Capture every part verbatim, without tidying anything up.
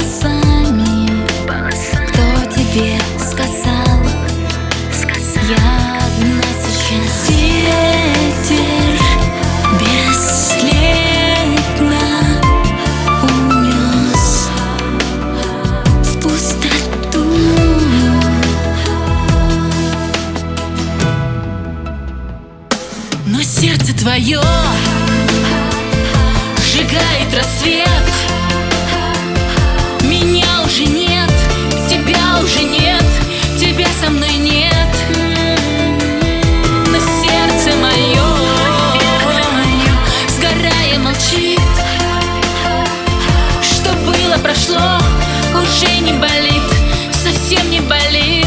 полосами. Кто тебе сказал? Я одна сейчас. Ветер бесследно унес в пустоту. Но сердце твое сжигает рассвет. Меня уже нет, тебя уже нет, тебя со мной нет. Но сердце мое, сгорая, молчит. Что было, прошло, уже не болит, совсем не болит.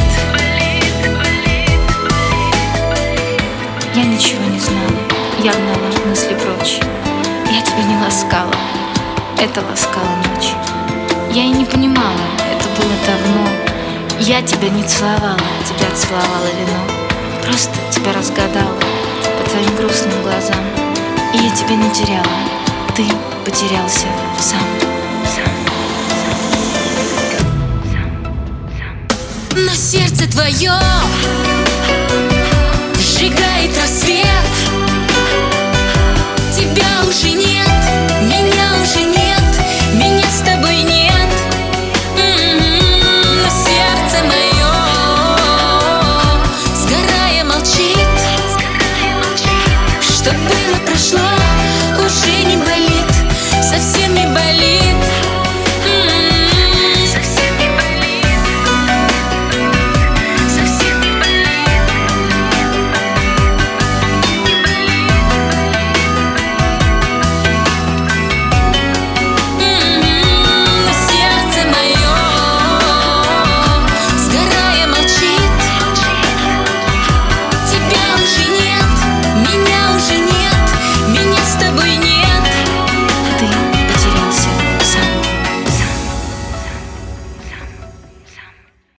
Я ничего не знала, я гнала мысли прочь. Я тебя не ласкала, это ласкала ночь. Я и не понимала, это было давно. Я тебя не целовала, тебя целовала вино. Просто тебя разгадала по твоим грустным глазам. И я тебя не теряла, ты потерялся сам. Но сердце твое сжигает рассвет.